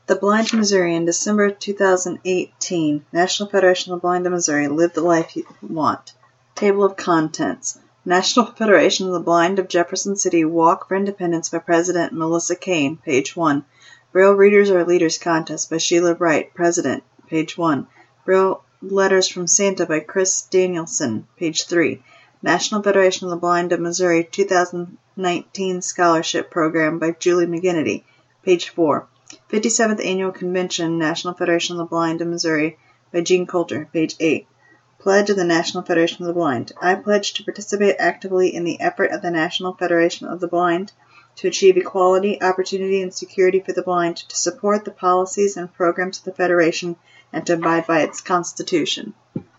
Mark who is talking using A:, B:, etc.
A: The Blind Missourian, December 2018. National Federation of the Blind of Missouri. Live the life you want. Table of Contents. National Federation of the Blind of Jefferson City Walk for Independence by President Melissa Kane, page 1. Braille Readers Are Leaders Contest by Sheila Bright, President, page 1. Braille Letters from Santa by Chris Danielson, page 3. National Federation of the Blind of Missouri 2019 Scholarship Program by Julie McGinnity, page 4. 57th Annual Convention, National Federation of the Blind of Missouri by Gene Coulter, page 8. Pledge of the National Federation of the Blind. I pledge to participate actively in the effort of the National Federation of the Blind to achieve equality, opportunity, and security for the blind, to support the policies and programs of the Federation, and to abide by its Constitution.